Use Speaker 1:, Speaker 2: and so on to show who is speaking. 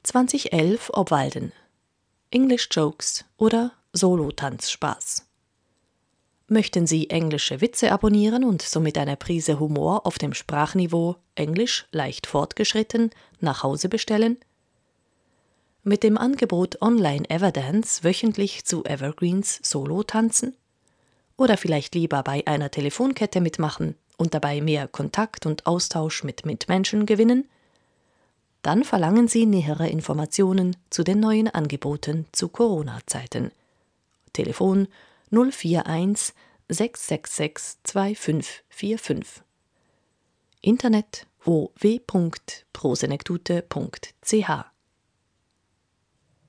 Speaker 1: 2011 Obwalden. English Jokes oder Solo-Tanzspaß. Möchten Sie englische Witze abonnieren und somit eine Prise Humor auf dem Sprachniveau Englisch leicht fortgeschritten nach Hause bestellen? Mit dem Angebot Online Everdance wöchentlich zu Evergreens Solo tanzen? Oder vielleicht lieber bei einer Telefonkette mitmachen und dabei mehr Kontakt und Austausch mit Mitmenschen gewinnen? Dann verlangen Sie nähere Informationen zu den neuen Angeboten zu Corona-Zeiten. Telefon 041 666 2545. Internet www.prosenektute.ch